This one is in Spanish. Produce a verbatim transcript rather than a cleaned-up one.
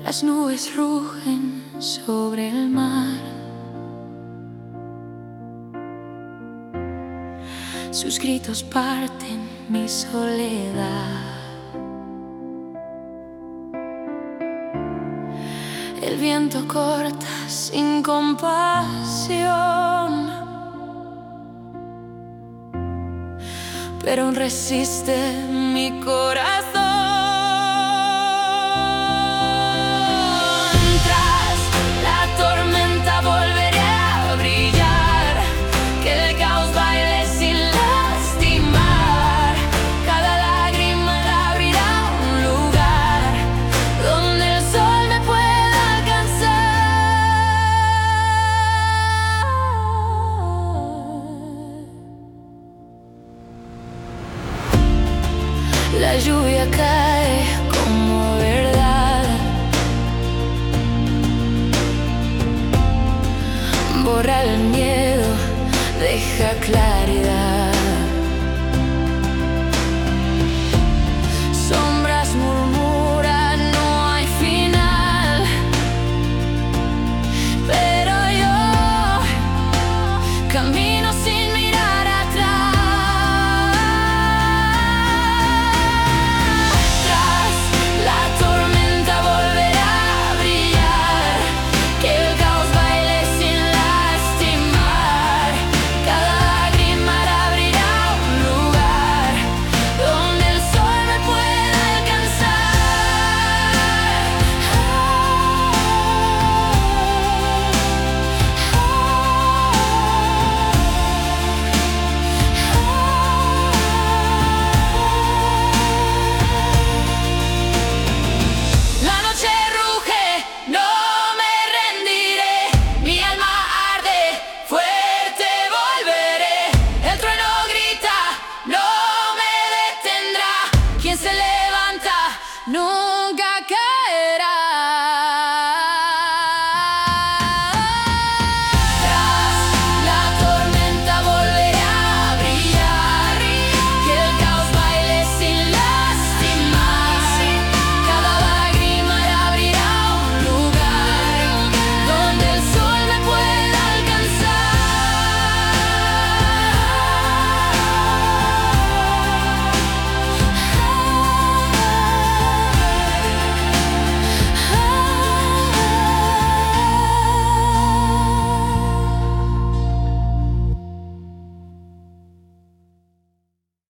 Las nubes rugen sobre el mar. Sus gritos parten mi soledad. El viento corta sin compasión, pero aún resiste mi corazón. Tras la tormenta volveré a brillar, que el caos baile sin lastimar. Cada lágrima abrirá un lugar donde el sol me pueda alcanzar. La lluvia cae como verdad, borra el miedo, deja claridad. Sombras murmuran, no hay final, pero yo camino sin mirar atrás. Tras la tormenta volverá a brillar, que el caos baile sin lastimar. Cada lágrima abrirá un lugar donde el sol me pueda alcanzar. La noche ruge, no me rendiré. Mi alma arde, fuerte volveré. El trueno grita, no me detendrá. Quien se levanta nunca cae.